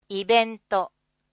イベント。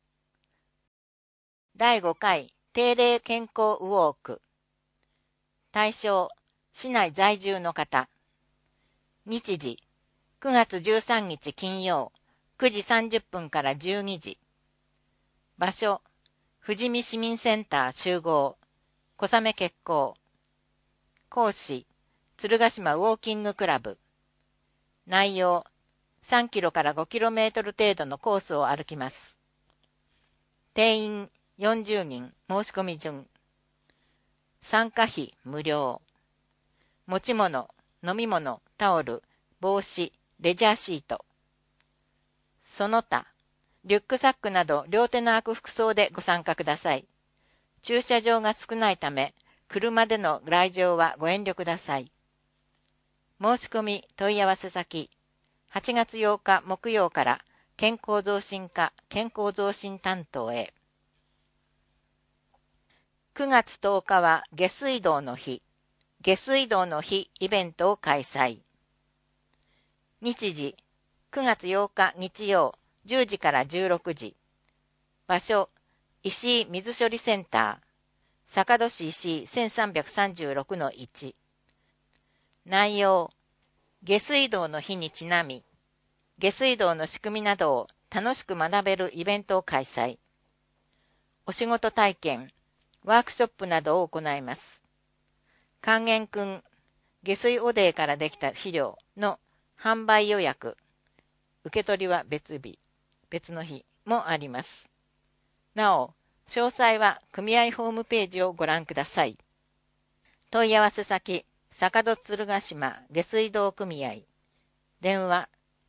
第5回定例健康ウォーク。対象、市内在住の方。日時、9月13日金曜、9時30分から12時。場所、富士見市民センター集合、小雨決行。講師、鶴ヶ島ウォーキングクラブ。内容、3キロから5キロメートル程度のコースを歩きます。定員40人、申し込み順。参加費無料。持ち物、飲み物、タオル、帽子、レジャーシート。その他、リュックサックなど両手の空く服装でご参加ください。駐車場が少ないため、車での来場はご遠慮ください。申し込み問い合わせ先、8月8日木曜から健康増進課健康増進担当へ。9月10日は下水道の日、下水道の日イベントを開催。日時、9月8日日曜10時から16時。場所、石井水処理センター、坂戸市石井 1336-1。内容、下水道の日にちなみ、下水道の仕組みなどを楽しく学べるイベントを開催。お仕事体験、ワークショップなどを行います。還元く下水汚泥からできた肥料の販売予約、受け取りは別の日もあります。なお、詳細は組合ホームページをご覧ください。問い合わせ先、坂戸鶴ヶ島下水道組合。電話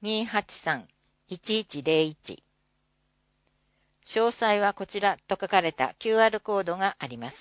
283-1101。詳細はこちらと書かれた QR コードがあります。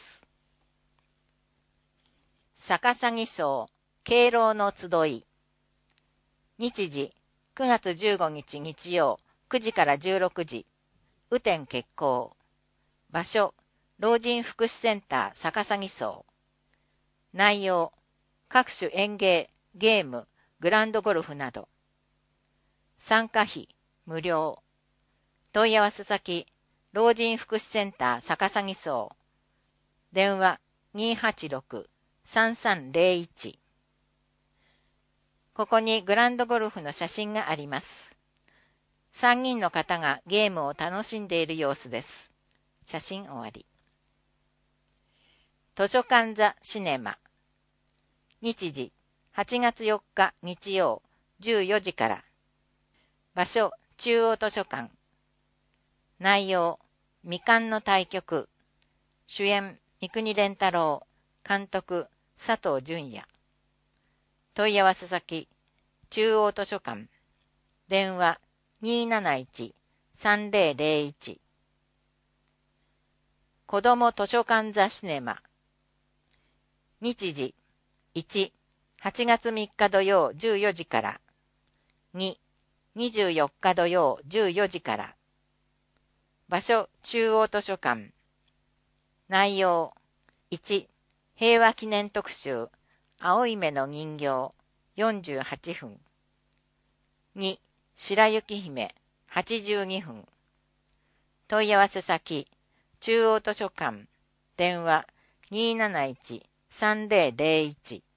逆さぎ荘敬老の集い。日時、9月15日日曜9時から16時。雨天決行。場所、老人福祉センター逆さぎ荘。内容、各種園芸、ゲーム、グランドゴルフなど。参加費、無料。問い合わせ先、老人福祉センター逆さぎ荘。電話286-3301。ここにグランドゴルフの写真があります。3人の方がゲームを楽しんでいる様子です。写真終わり。図書館ザシネマ。日時、8月4日日曜14時から。場所、中央図書館。内容、未完の対局。主演、三國連太郎。監督、佐藤淳也。問い合わせ先、中央図書館。電話271-3001。子ども図書館ザシネマ。日時、1、8月3日土曜14時から。2、24日土曜14時から。場所、中央図書館。内容、1、平和記念特集、青い目の人形、48分。2、白雪姫、82分。問い合わせ先、中央図書館。電話271-3001。